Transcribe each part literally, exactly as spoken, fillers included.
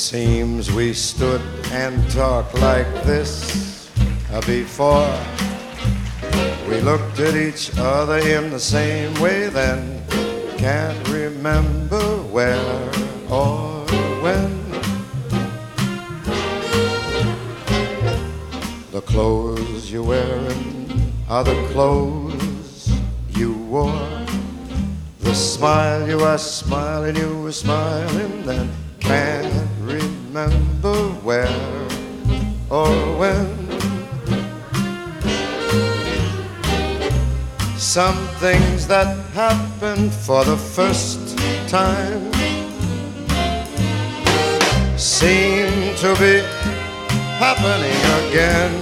Seems we stood and talked like this before. We looked at each other in the same way then. Can't remember where or when. The clothes you're wearing are the clothes you wore. The smile you are smiling, you were smiling then. Can't remember where or when. Some things that happen for the first time seem to be happening again.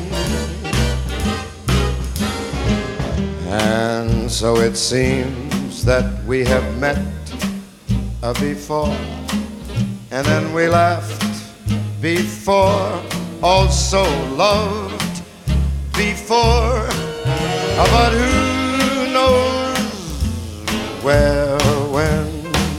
And so it seems that we have met uh, before. And then we laughed before, also loved before. But who knows where or when?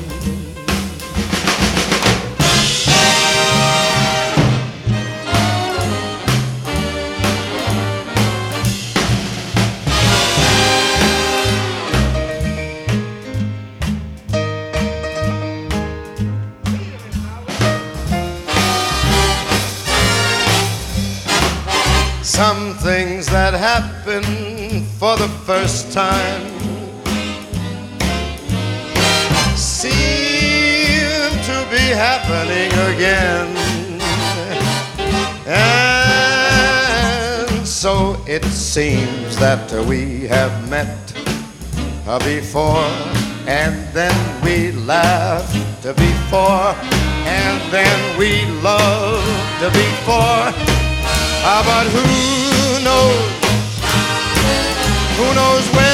Some things that happen for the first time seem to be happening again. And so it seems that we have met before, and then we laughed before, and then we loved before. But who knows, who knows where?